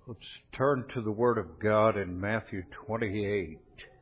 Let's turn to the Word of God in Matthew 28.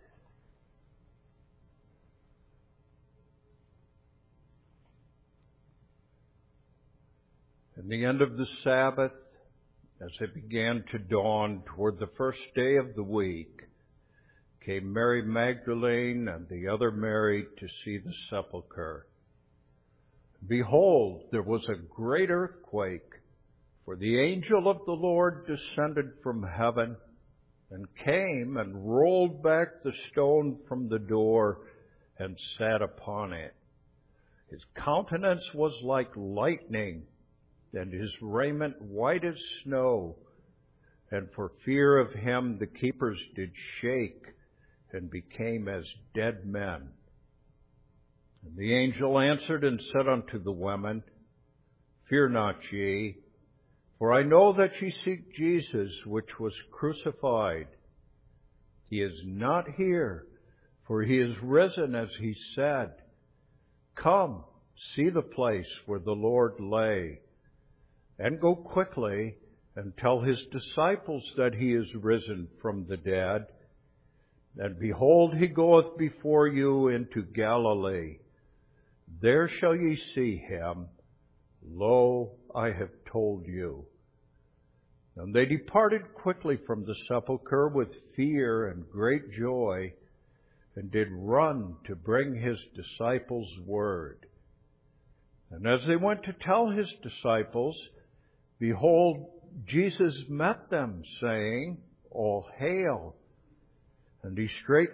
In the end of the Sabbath, as it began to dawn toward the first day of the week, came Mary Magdalene and the other Mary to see the sepulchre. Behold, there was a great earthquake, for the angel of the Lord descended from heaven and came and rolled back the stone from the door and sat upon it. His countenance was like lightning, and his raiment white as snow. And for fear of him the keepers did shake and became as dead men. And the angel answered and said unto the women, Fear not ye, for I know that ye seek Jesus, which was crucified. He is not here, for he is risen, as he said. Come, see the place where the Lord lay, and go quickly and tell his disciples that he is risen from the dead. And behold, he goeth before you into Galilee. There shall ye see him. Lo, I have told you. And they departed quickly from the sepulchre with fear and great joy, and did run to bring his disciples word. And as they went to tell his disciples, behold, Jesus met them, saying, All hail. And he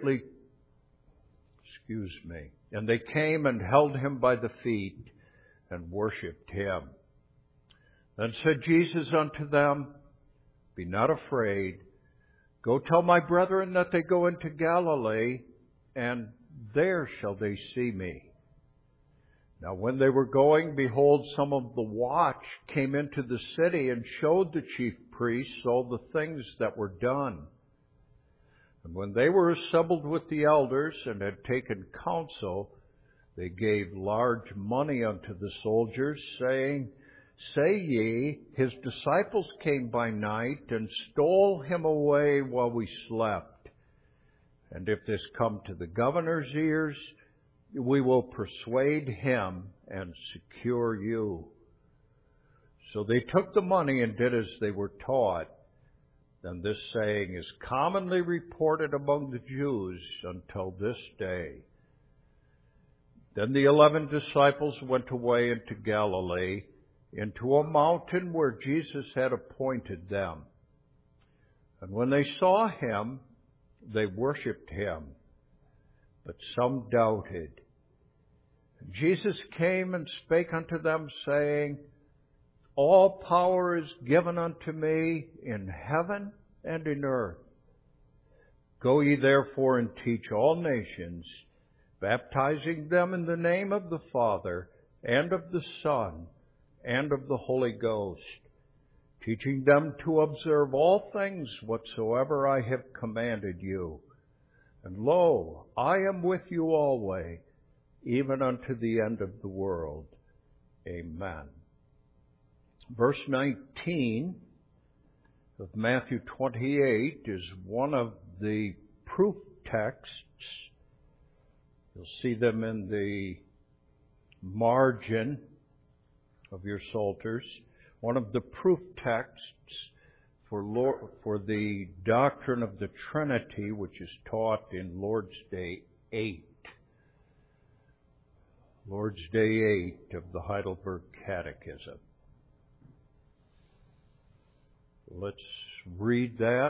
And they came and held him by the feet and worshipped him. Then said Jesus unto them, Be not afraid. Go tell my brethren that they go into Galilee, and there shall they see me. Now when they were going, behold, some of the watch came into the city and showed the chief priests all the things that were done. And when they were assembled with the elders and had taken counsel, they gave large money unto the soldiers, saying, Say ye, his disciples came by night and stole him away while we slept. And if this come to the governor's ears, we will persuade him and secure you. So they took the money and did as they were taught. And this saying is commonly reported among the Jews until this day. Then the 11 disciples went away into Galilee, into a mountain where Jesus had appointed them. And when they saw him, they worshipped him, but some doubted. And Jesus came and spake unto them, saying, All power is given unto me in heaven and in earth. Go ye therefore and teach all nations, baptizing them in the name of the Father, and of the Son, and of the Holy Ghost, teaching them to observe all things whatsoever I have commanded you. And lo, I am with you always, even unto the end of the world. Amen. Verse 19 of Matthew 28 is one of the proof texts. You'll see them in the margin of your psalters. One of the proof texts for the doctrine of the Trinity, which is taught in Lord's Day 8. Lord's Day 8 of the Heidelberg Catechism. Let's read that.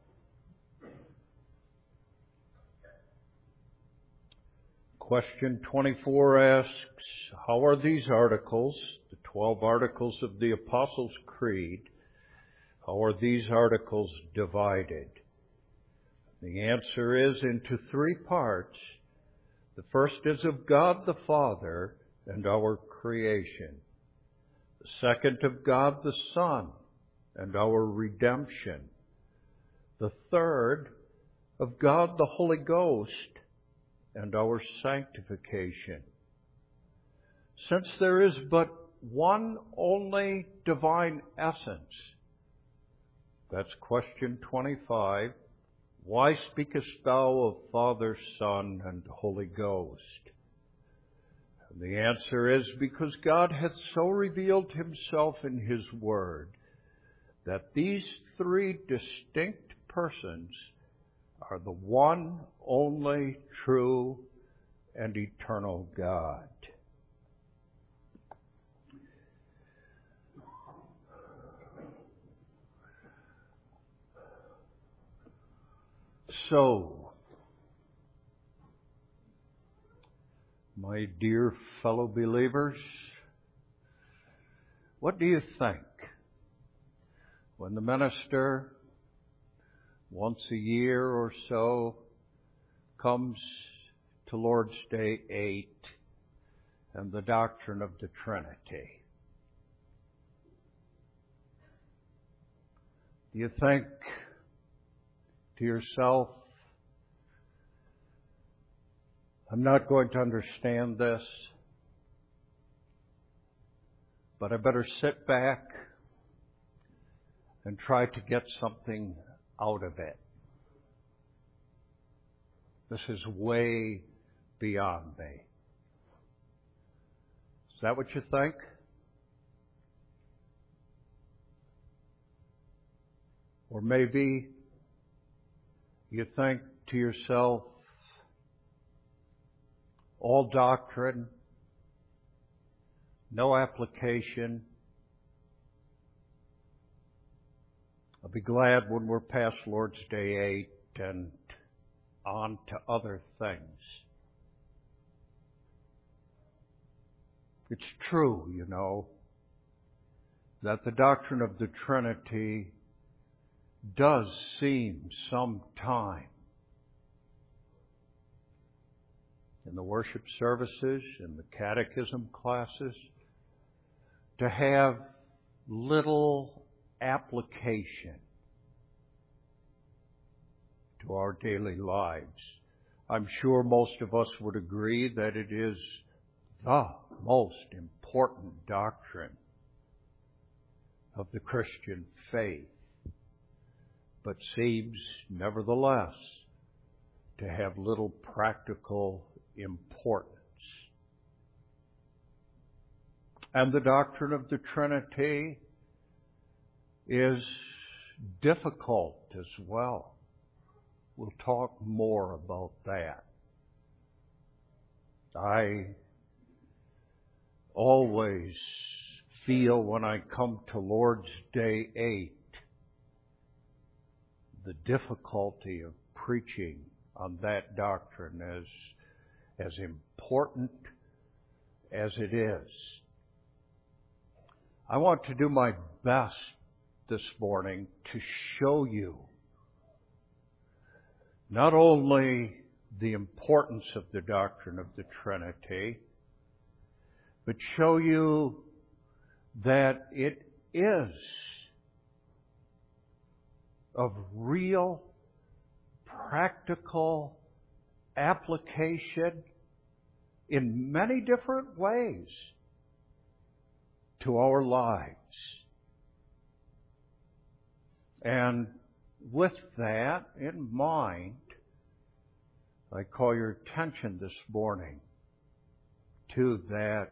Question 24 asks, How are these articles, the 12 articles of the Apostles' Creed, how are these articles divided? The answer is into three parts. The first is of God the Father and our creation. The second of God the Son and our redemption. The third of God the Holy Ghost and our sanctification. Since there is but one only divine essence, That's question 25. Why speakest thou of Father, Son, and Holy Ghost? And the answer is because God hath so revealed himself in his word that these three distinct persons are the one, only, true, and eternal God. So, my dear fellow believers, what do you think when the minister, once a year or so, comes to Lord's Day 8 and the doctrine of the Trinity? Do you think to yourself, I'm not going to understand this, but I better sit back and try to get something out of it? This is way beyond me. Is that what you think? Or maybe you think to yourself, all doctrine, no application. I'll be glad when we're past Lord's Day 8 and on to other things. It's true, you know, that the doctrine of the Trinity does seem sometime in the worship services, in the catechism classes, to have little application to our daily lives. I'm sure most of us would agree that it is the most important doctrine of the Christian faith, but seems, nevertheless, to have little practical importance. And the doctrine of the Trinity is difficult as well. We'll talk more about that. I always feel when I come to Lord's Day 8 the difficulty of preaching on that doctrine as important as it is. I want to do my best this morning to show you not only the importance of the doctrine of the Trinity, but show you that it is of real, practical application in many different ways to our lives. And with that in mind, I call your attention this morning to that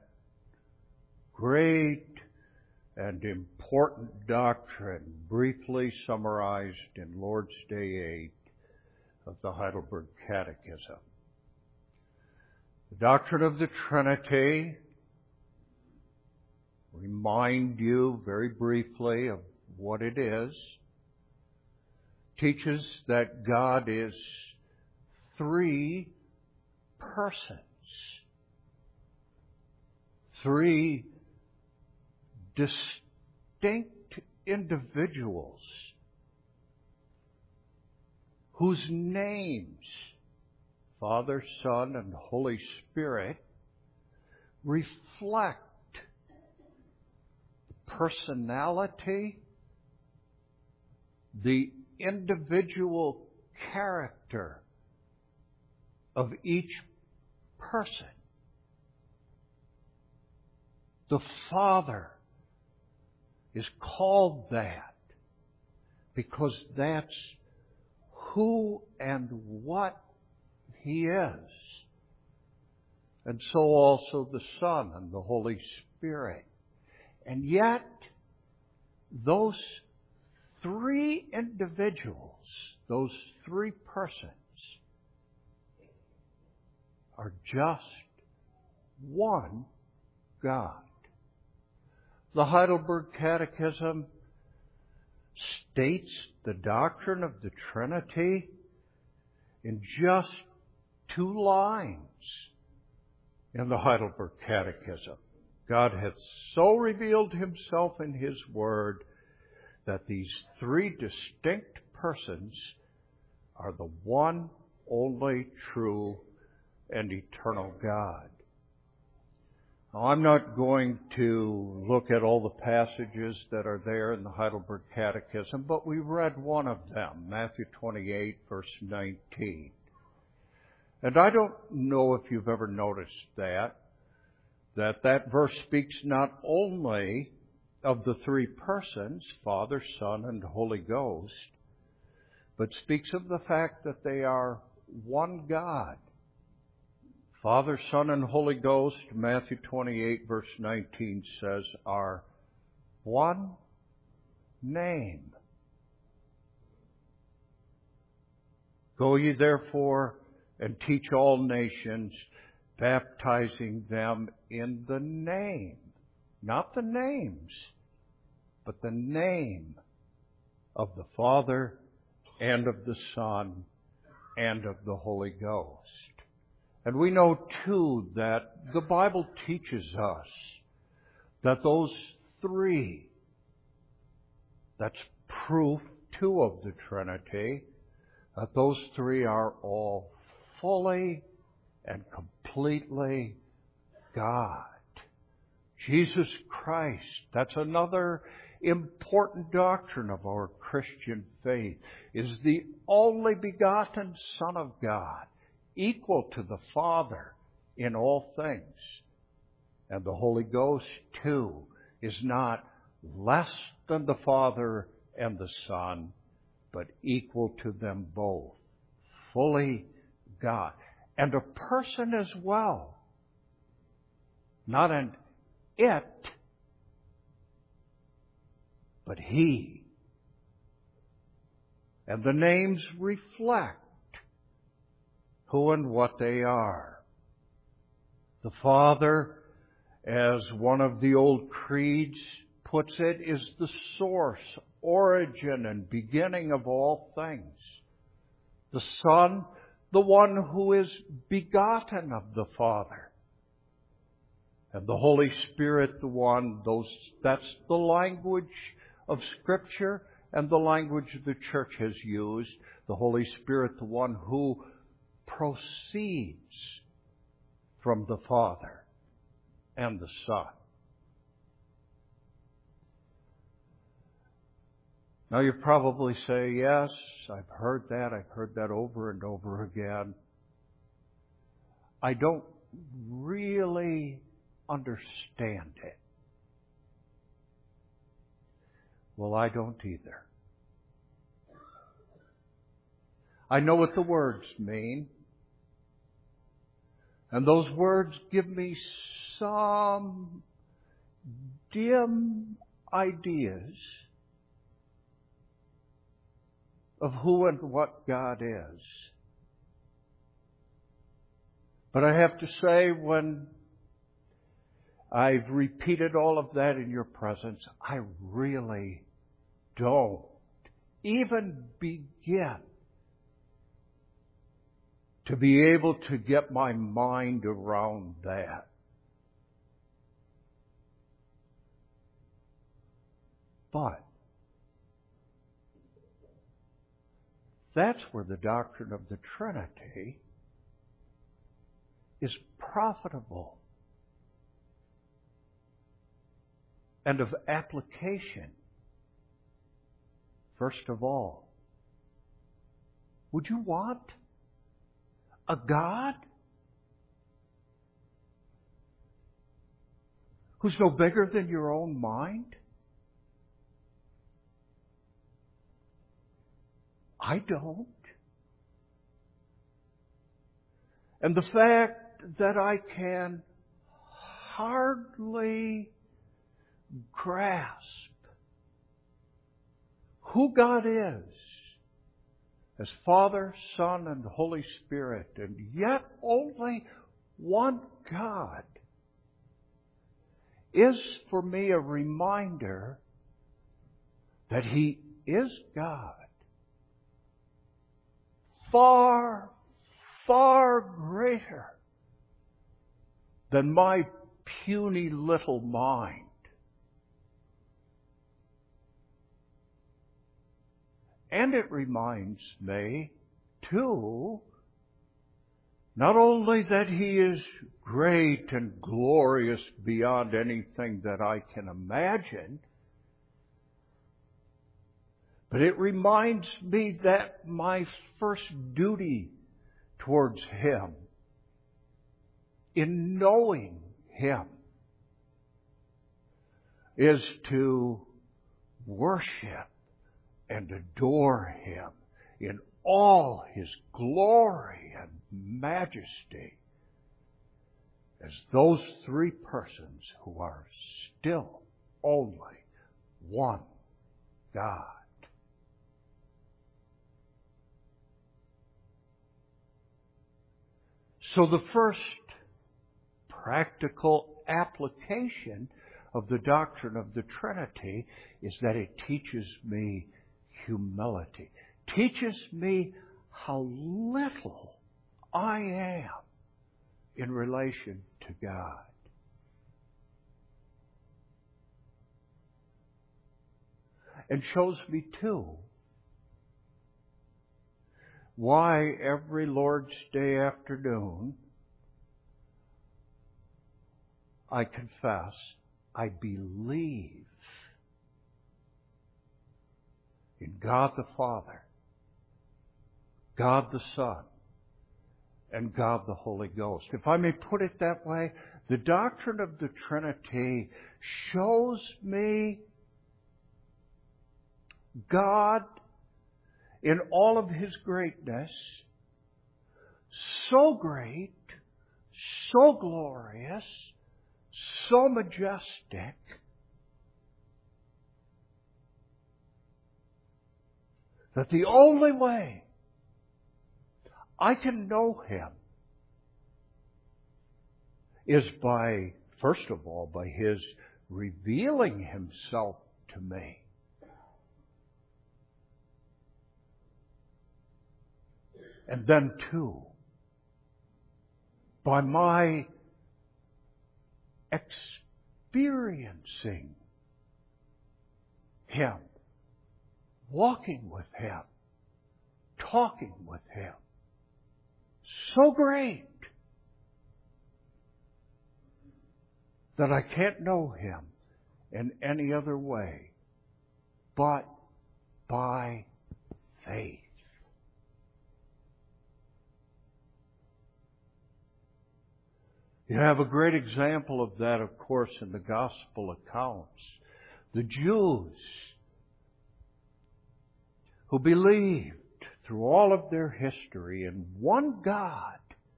great and important doctrine briefly summarized in Lord's Day 8 of the Heidelberg Catechism. The doctrine of the Trinity, remind you very briefly of what it is, teaches that God is three persons, three distinct individuals whose names, Father, Son, and Holy Spirit, reflect the personality, the individual character of each person. The Father is called that because that's who and what He is. And so also the Son and the Holy Spirit. And yet, those three individuals, those three persons, are just one God. The Heidelberg Catechism states the doctrine of the Trinity in just 2 lines in the Heidelberg Catechism. God hath so revealed Himself in His Word that these three distinct persons are the one, only, true, and eternal God. Now, I'm not going to look at all the passages that are there in the Heidelberg Catechism, but we read one of them, Matthew 28, verse 19. And I don't know if you've ever noticed that verse speaks not only of the three persons, Father, Son, and Holy Ghost, but speaks of the fact that they are one God. Father, Son, and Holy Ghost, Matthew 28, verse 19 says, are one name. Go ye therefore and teach all nations, baptizing them in the name, not the names, but the name of the Father and of the Son and of the Holy Ghost. And we know, too, that the Bible teaches us that those three, that's proof, too, of the Trinity, that those three are all fully and completely God. Jesus Christ, that's another important doctrine of our Christian faith, is the only begotten Son of God, equal to the Father in all things. And the Holy Ghost, too, is not less than the Father and the Son, but equal to them both, fully God. And a person as well, not an it, but He. And the names reflect who and what they are. The Father, as one of the old creeds puts it, is the source, origin, and beginning of all things. The Son, the one who is begotten of the Father. And the Holy Spirit, the one, that's the language of Scripture and the language the Church has used. The Holy Spirit, the one who proceeds from the Father and the Son. Now you probably say, yes, I've heard that over and over again. I don't really understand it. Well, I don't either. I know what the words mean. And those words give me some dim ideas of who and what God is. But I have to say, when I've repeated all of that in your presence, I really don't even begin to be able to get my mind around that. But that's where the doctrine of the Trinity is profitable and of application. First of all, would you want a God who's no bigger than your own mind? I don't. And the fact that I can hardly grasp who God is as Father, Son, and Holy Spirit, and yet only one God, is for me a reminder that He is God. Far, far greater than my puny little mind. And it reminds me, too, not only that He is great and glorious beyond anything that I can imagine, but it reminds me that my first duty towards Him, in knowing Him, is to worship and adore Him in all His glory and majesty as those three persons who are still only one God. So the first practical application of the doctrine of the Trinity is that it teaches me humility. Teaches me how little I am in relation to God. And shows me, too, why every Lord's Day afternoon I confess I believe in God the Father, God the Son, and God the Holy Ghost. If I may put it that way, the doctrine of the Trinity shows me God in all of His greatness, so great, so glorious, so majestic, that the only way I can know Him is by, first of all, by His revealing Himself to me. And then, too, by my experiencing Him, walking with Him, talking with Him. So great that I can't know Him in any other way but by faith. You have a great example of that, of course, in the gospel accounts. The Jews who believed through all of their history in one God,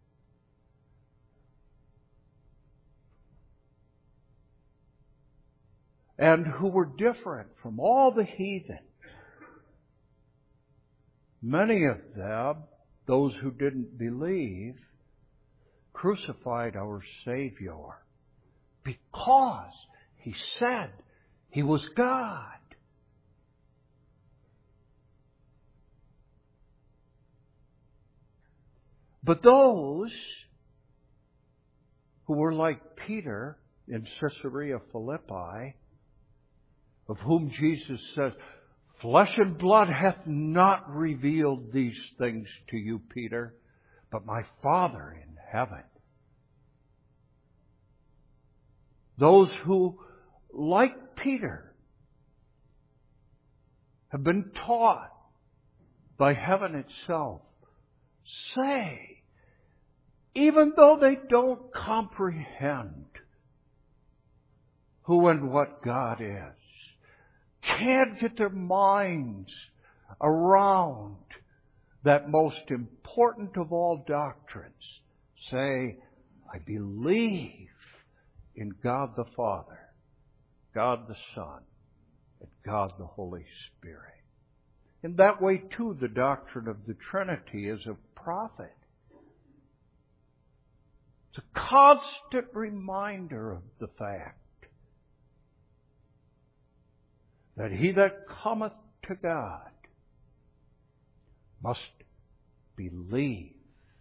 and who were different from all the heathen. Many of them, those who didn't believe, crucified our Savior because He said He was God. But those who were like Peter in Caesarea Philippi, of whom Jesus says, "Flesh and blood hath not revealed these things to you, Peter, but my Father in heaven." Those who, like Peter, have been taught by heaven itself, say, even though they don't comprehend who and what God is, can't get their minds around that most important of all doctrines. Say, I believe in God the Father, God the Son, and God the Holy Spirit. In that way, too, the doctrine of the Trinity is a profit. It's a constant reminder of the fact that he that cometh to God must believe.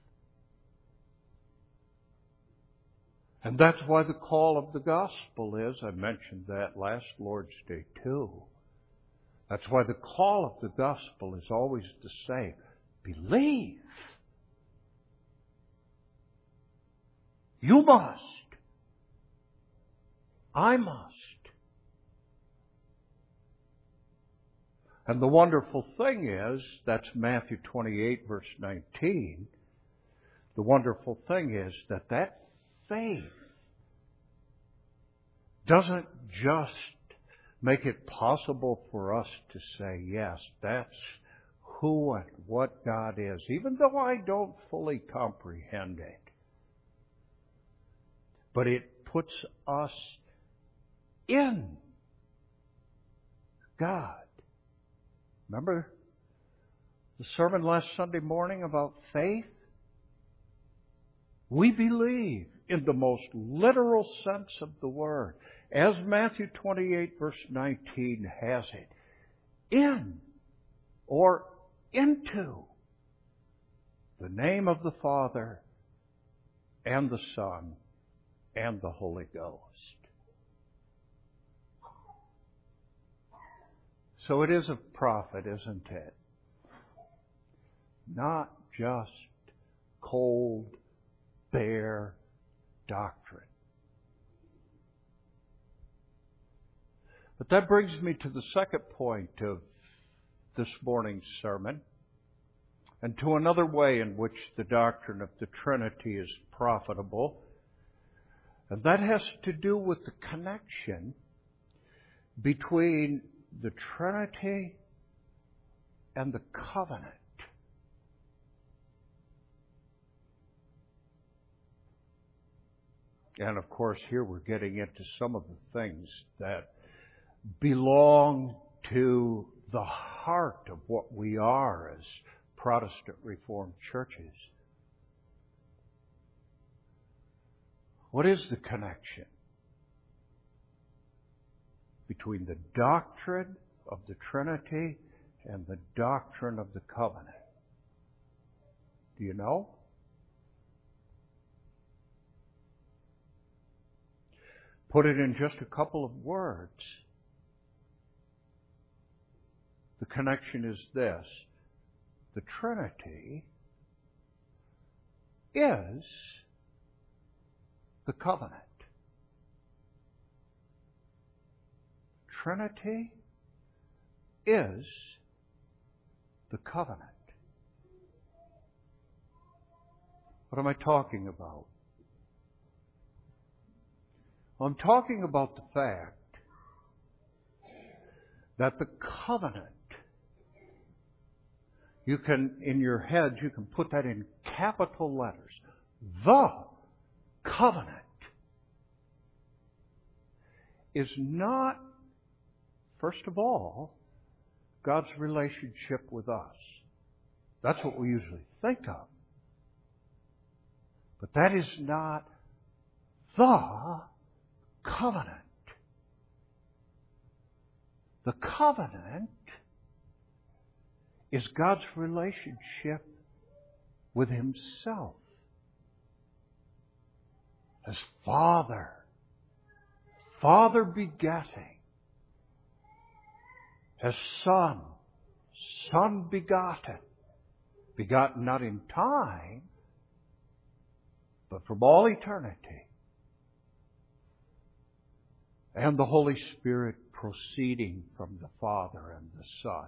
And that's why the call of the gospel is, I mentioned that last Lord's Day too. That's why the call of the gospel is always the same. Believe. You must. I must. And the wonderful thing is, that's Matthew 28, verse 19. The wonderful thing is that faith doesn't just make it possible for us to say, yes, that's who and what God is, even though I don't fully comprehend it. But it puts us in God. Remember the sermon last Sunday morning about faith? We believe in the most literal sense of the word, as Matthew 28 verse 19 has it, in or into the name of the Father and the Son and the Holy Ghost. So it is a profit, isn't it? Not just cold, bare doctrine. But that brings me to the second point of this morning's sermon, and to another way in which the doctrine of the Trinity is profitable. And that has to do with the connection between the Trinity and the covenant. And of course, here we're getting into some of the things that belong to the heart of what we are as Protestant Reformed churches. What is the connection between the doctrine of the Trinity and the doctrine of the covenant? Do you know? Put it in just a couple of words. The connection is this. The Trinity is the covenant. Trinity is the covenant. What am I talking about? Well, I'm talking about the fact that the covenant, you can, in your head, you can put that in capital letters. The covenant is not, first of all, God's relationship with us. That's what we usually think of. But that is not the covenant. The covenant is God's relationship with Himself as Father. Father begetting. As Son. Son begotten. Begotten not in time, but from all eternity. And the Holy Spirit proceeding from the Father and the Son.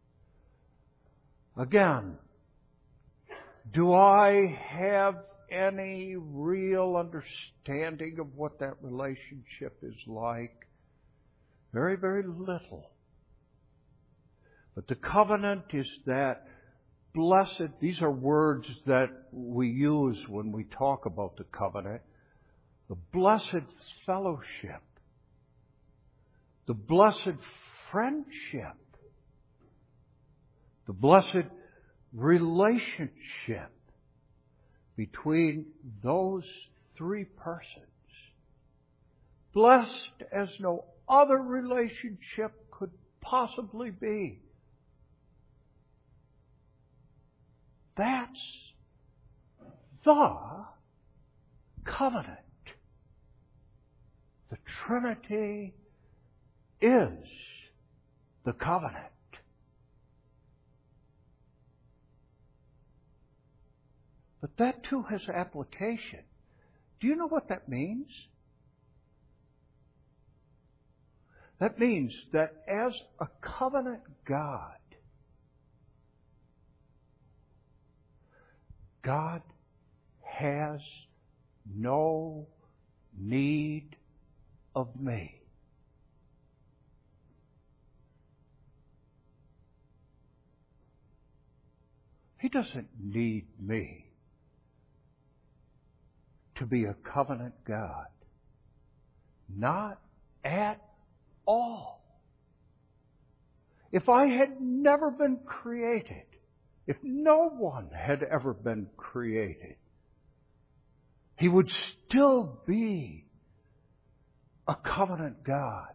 Again, do I have any real understanding of what that relationship is like? Very, very little. But the covenant is that blessed, these are words that we use when we talk about the covenant, the blessed fellowship, the blessed friendship, the blessed relationship between those three persons. Blessed as no other relationship could possibly be. That's the covenant. The Trinity is the covenant. But that too has application. Do you know what that means? That means that as a covenant God, God has no need of me. He doesn't need me to be a covenant God. Not at all. If I had never been created, if no one had ever been created, He would still be a covenant God.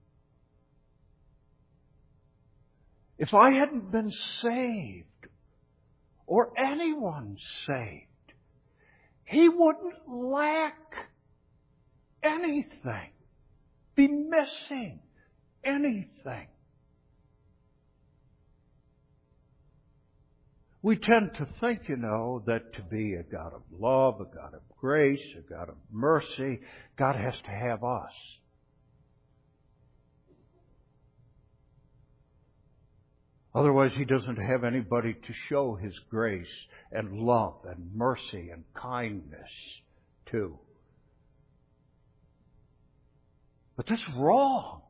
If I hadn't been saved, or anyone saved, He wouldn't lack anything, be missing anything. We tend to think, that to be a God of love, a God of grace, a God of mercy, God has to have us. Otherwise, He doesn't have anybody to show His grace and love and mercy and kindness to. But that's wrong.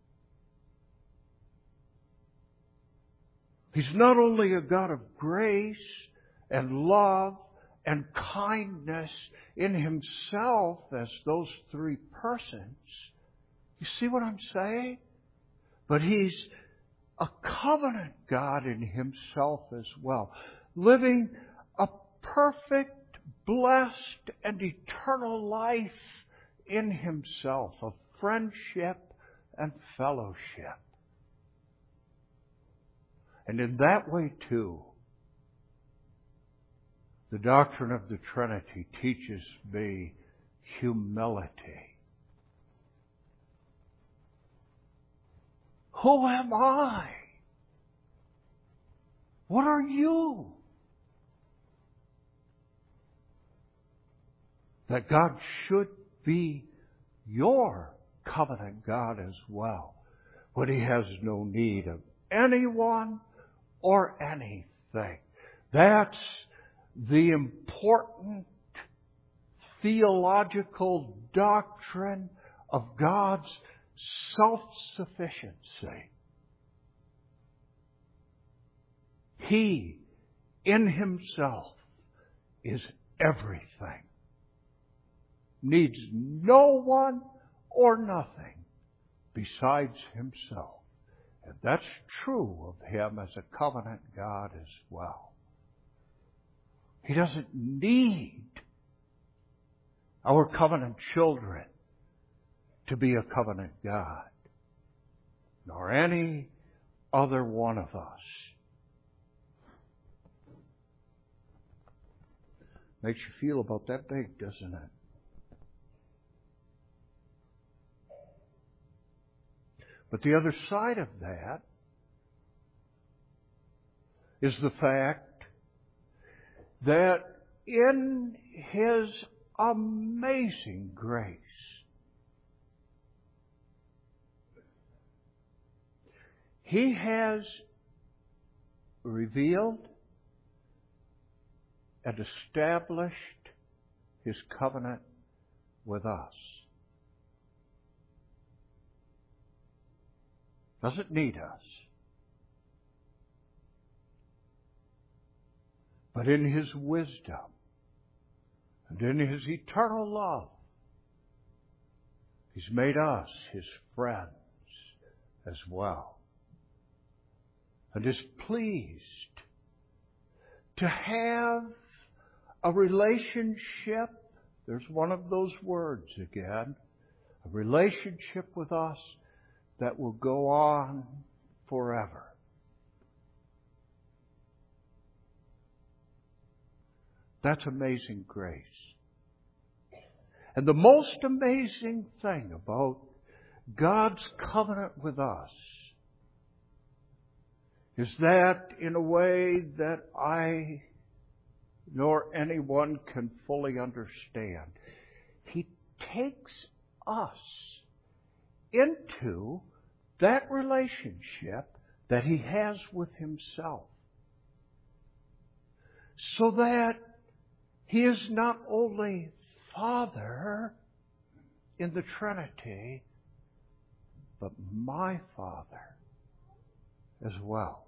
He's not only a God of grace and love and kindness in Himself as those three persons. You see what I'm saying? But He's a covenant God in Himself as well, living a perfect, blessed, and eternal life in Himself of friendship and fellowship. And in that way, too, the doctrine of the Trinity teaches me humility. Who am I? What are you? That God should be your covenant God as well, when He has no need of anyone or anything. That's the important theological doctrine of God's self-sufficiency. He, in Himself, is everything. Needs no one or nothing besides Himself. And that's true of Him as a covenant God as well. He doesn't need our covenant children to be a covenant God, nor any other one of us. Makes you feel about that big, doesn't it? But the other side of that is the fact that in His amazing grace, He has revealed and established His covenant with us. Doesn't need us. but in His wisdom and in His eternal love, He's made us His friends as well, and is pleased to have a relationship. There's one of those words again. A relationship with us that will go on forever. That's amazing grace. And the most amazing thing about God's covenant with us is that in a way that I nor anyone can fully understand, He takes us into that relationship that He has with Himself, so that He is not only Father in the Trinity, but my Father as well.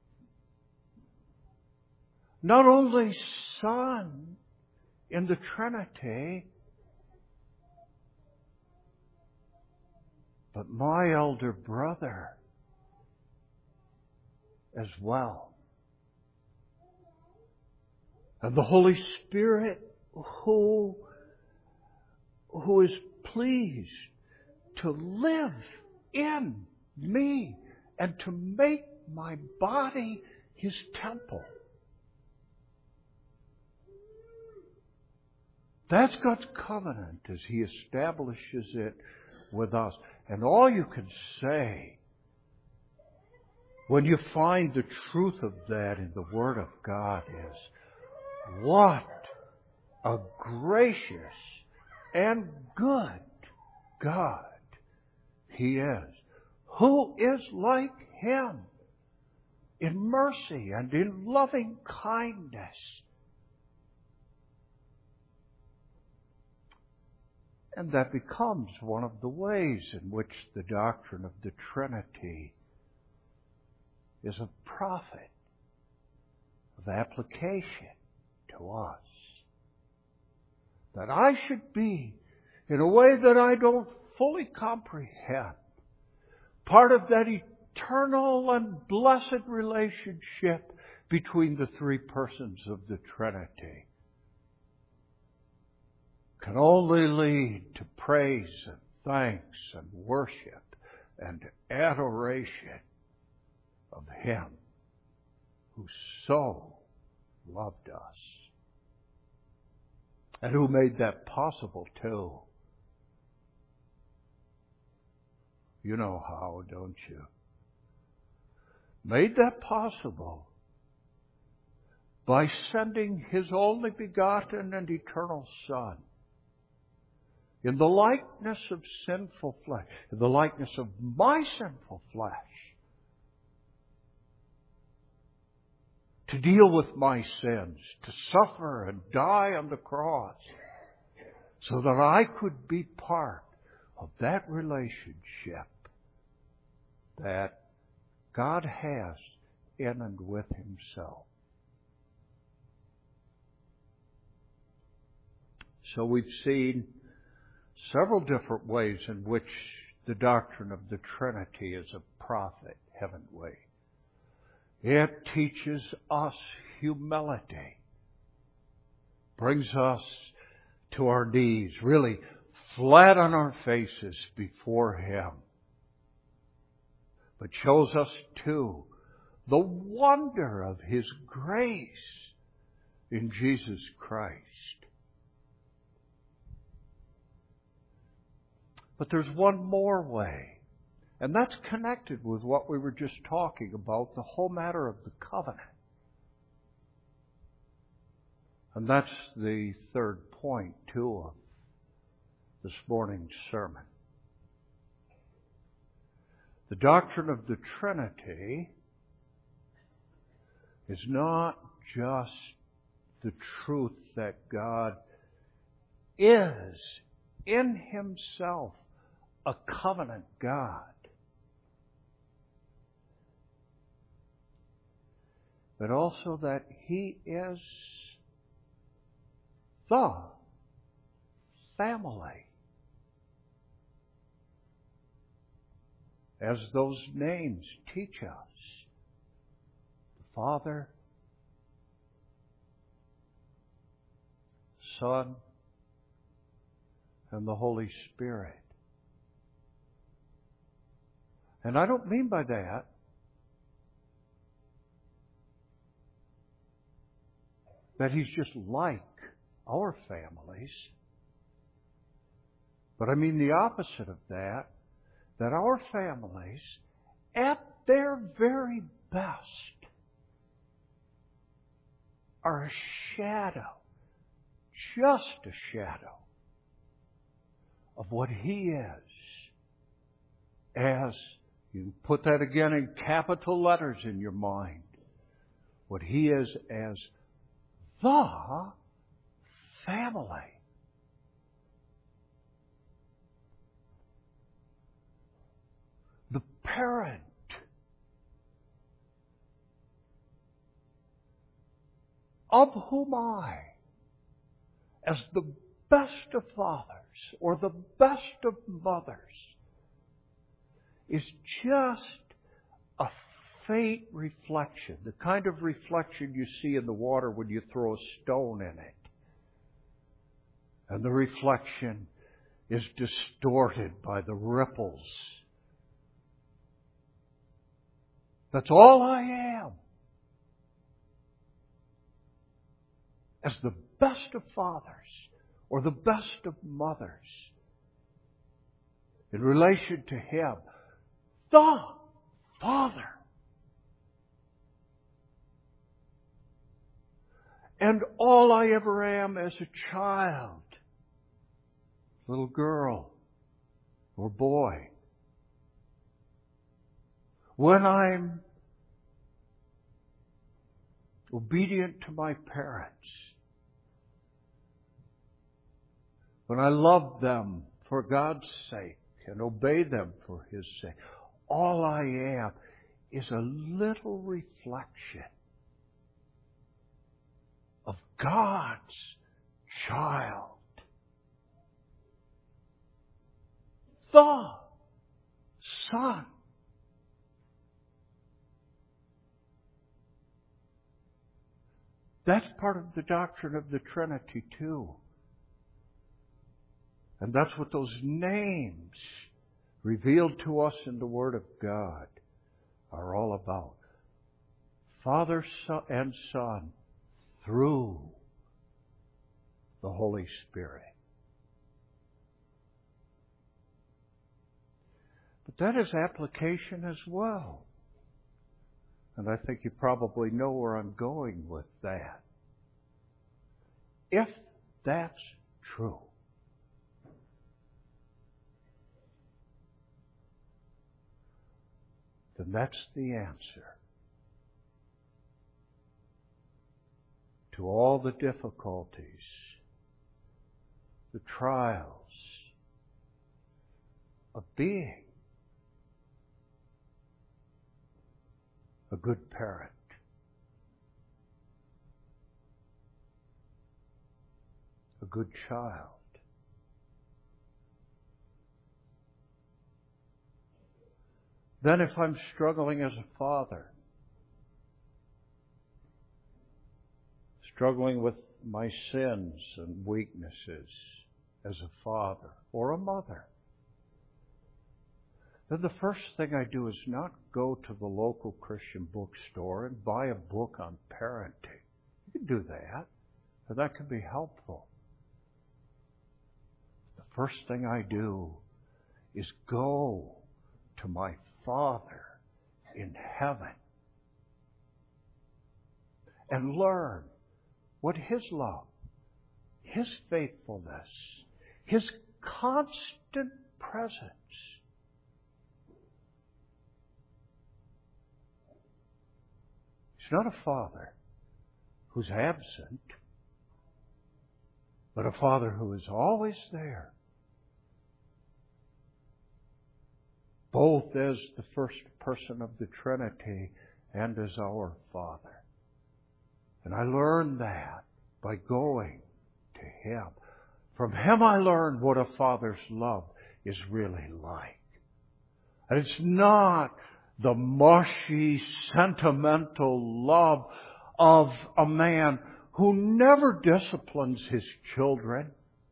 Not only Son in the Trinity, but my elder brother as well. And the Holy Spirit who is pleased to live in me and to make my body His temple. That's God's covenant as He establishes it with us. And all you can say when you find the truth of that in the Word of God is, what a gracious and good God He is. Who is like Him in mercy and in loving kindness? And that becomes one of the ways in which the doctrine of the Trinity is a profit of application to us. That I should be, in a way that I don't fully comprehend, part of that eternal and blessed relationship between the three persons of the Trinity, can only lead to praise and thanks and worship and adoration of Him who so loved us and who made that possible too. You know how, don't you? Made that possible by sending His only begotten and eternal Son in the likeness of sinful flesh, in the likeness of my sinful flesh, to deal with my sins, to suffer and die on the cross, so that I could be part of that relationship that God has in and with Himself. So we've seen several different ways in which the doctrine of the Trinity is a prophet, haven't we? It teaches us humility, brings us to our knees, really flat on our faces before Him, but shows us too the wonder of His grace in Jesus Christ. But there's one more way, and that's connected with what we were just talking about, the whole matter of the covenant. And that's the third point, too, of this morning's sermon. The doctrine of the Trinity is not just the truth that God is in Himself a covenant God. but also that He is the family. As those names teach us, the Father, Son, and the Holy Spirit. And I don't mean by that He's just like our families. But I mean the opposite of that our families, at their very best, are a shadow, just a shadow, of what He is. As you put that again in capital letters in your mind, what He is as the family. The parent. Of whom I, as the best of fathers or the best of mothers, is just a faint reflection, the kind of reflection you see in the water when you throw a stone in it. And the reflection is distorted by the ripples. That's all I am. As the best of fathers or the best of mothers, in relation to Him, the Father. And all I ever am as a child, little girl or boy, when I'm obedient to my parents, when I love them for God's sake and obey them for His sake, all I am is a little reflection of God's child. The Son. That's part of the doctrine of the Trinity too. And that's what those names revealed to us in the Word of God are all about. Father, Son, and Son through the Holy Spirit. But that is application as well. And I think you probably know where I'm going with that. If that's true, then that's the answer to all the difficulties, the trials of being a good parent. A good child. Then if I'm struggling as a father, struggling with my sins and weaknesses as a father or a mother, then the first thing I do is not go to the local Christian bookstore and buy a book on parenting. You can do that, and that can be helpful. The first thing I do is go to my Father in heaven and learn what His love, His faithfulness, His constant presence He's not a father who's absent, but a Father who is always there, both as the first person of the Trinity and as our Father. And I learned that by going to Him. From Him I learned what a father's love is really like. And it's not the mushy, sentimental love of a man who never disciplines his children,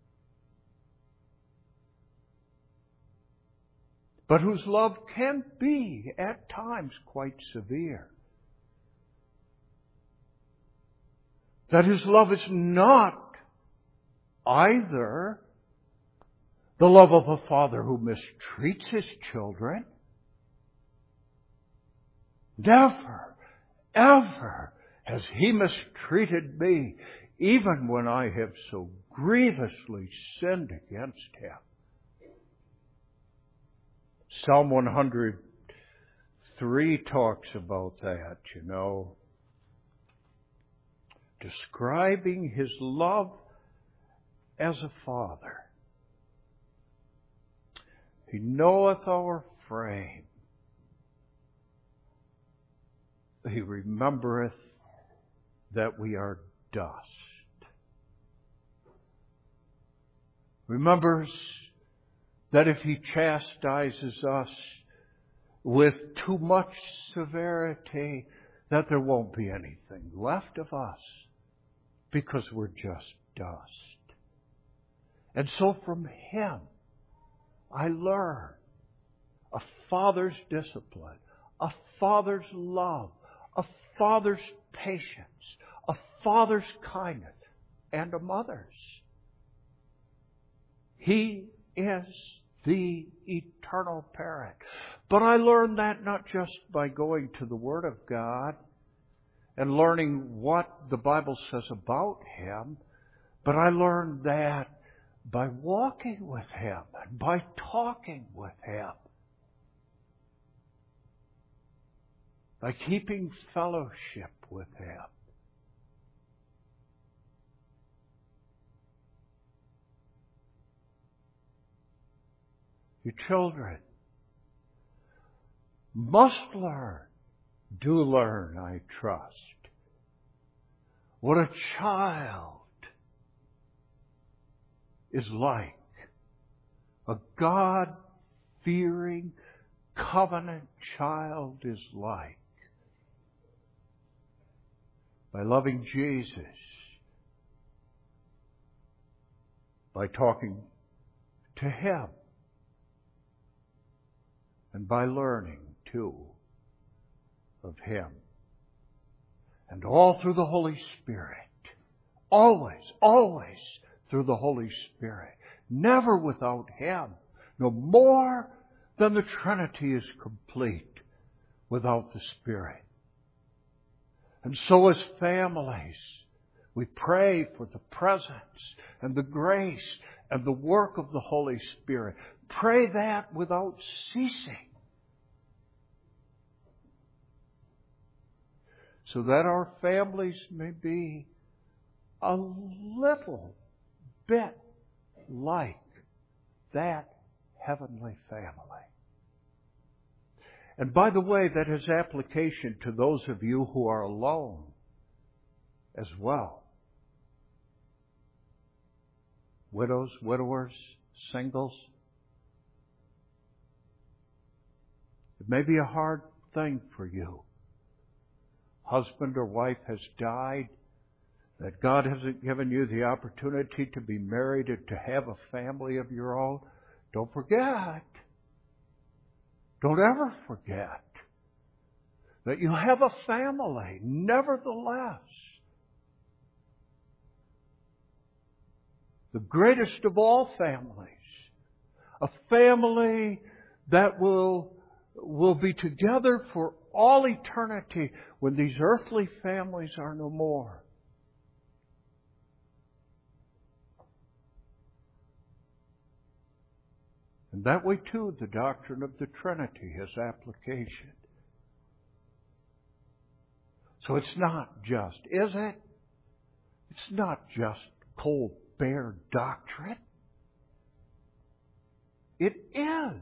but whose love can be at times quite severe. That his love is not either the love of a father who mistreats his children. Never, ever has He mistreated me, even when I have so grievously sinned against Him. Psalm 103 talks about that, describing His love as a father. He knoweth our frame. He remembereth that we are dust. Remembers that if He chastises us with too much severity, that there won't be anything left of us because we're just dust. And so from Him, I learn a father's discipline, a father's love, a father's patience, a father's kindness, and a mother's. He is the eternal parent. But I learned that not just by going to the Word of God and learning what the Bible says about Him, but I learned that by walking with Him and by talking with Him, by keeping fellowship with Him. You children must learn, do learn, I trust, what a child is like. A God-fearing, covenant child is like. By loving Jesus, by talking to Him, and by learning, too, of Him. And all through the Holy Spirit. Always, always through the Holy Spirit. Never without Him. No more than the Trinity is complete without the Spirit. And so as families, we pray for the presence and the grace and the work of the Holy Spirit. Pray that without ceasing, so that our families may be a little bit like that heavenly family. And by the way, that has application to those of you who are alone as well. Widows, widowers, singles. It may be a hard thing for you. Husband or wife has died, that God hasn't given you the opportunity to be married and to have a family of your own. Don't forget. Don't ever forget that you have a family, nevertheless. The greatest of all families. A family that will be together for all eternity when these earthly families are no more. And that way, too, the doctrine of the Trinity has application. So it's not just, is it? It's not just cold, bare doctrine. It is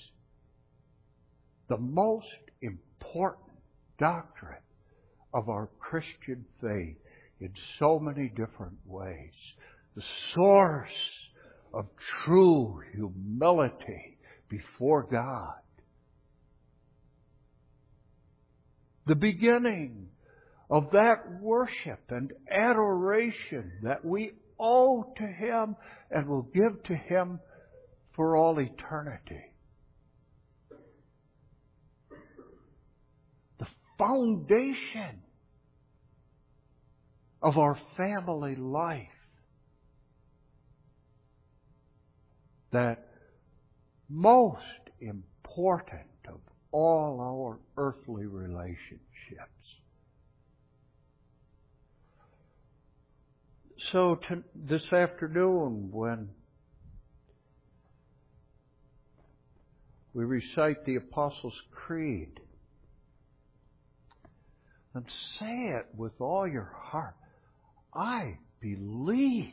the most important doctrine of our Christian faith. in so many different ways. The source of true humility before God. The beginning of that worship and adoration that we owe to Him and will give to Him for all eternity. The foundation of our family life. That most important of all our earthly relationships. So this afternoon, when we recite the Apostles' Creed, and say it with all your heart, I believe.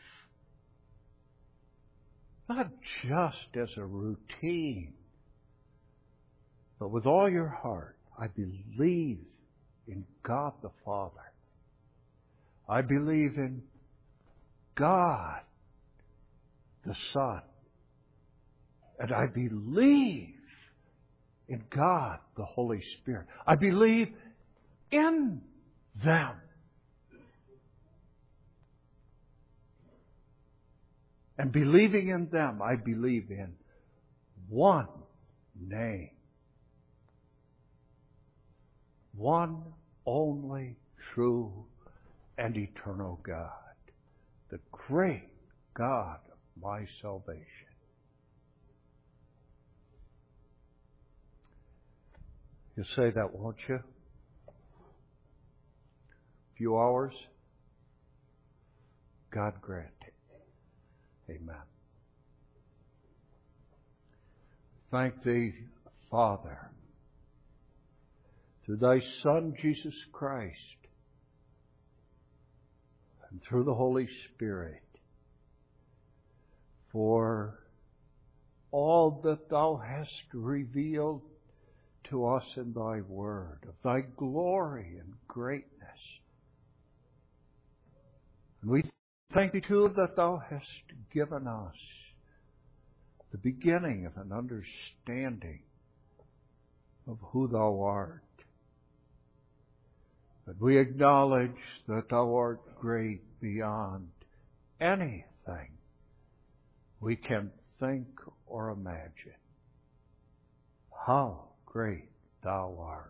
Not just as a routine, but with all your heart. I believe in God the Father. I believe in God the Son. And I believe in God the Holy Spirit. I believe in them. And believing in them, I believe in one name. One only true and eternal God. The great God of my salvation. You'll say that, won't you? A few hours? God grant it. Amen. Thank Thee, Father, through Thy Son, Jesus Christ, and through the Holy Spirit, for all that Thou hast revealed to us in Thy Word, of Thy glory and greatness. And we thank Thee, too, that Thou hast given us the beginning of an understanding of who Thou art. But we acknowledge that Thou art great beyond anything we can think or imagine. How great Thou art.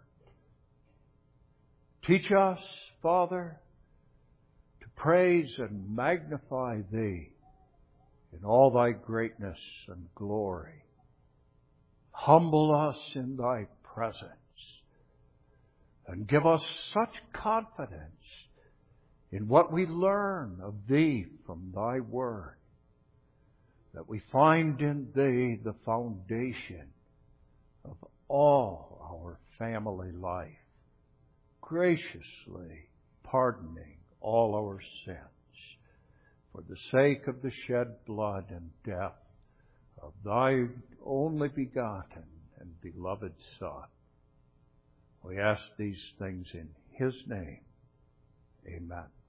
Teach us, Father, to praise and magnify Thee in all Thy greatness and glory. Humble us in Thy presence and give us such confidence in what we learn of Thee from Thy Word that we find in Thee the foundation of all our family life, graciously pardoning all our sins for the sake of the shed blood and death of Thy only begotten and beloved Son. We ask these things in His name. Amen.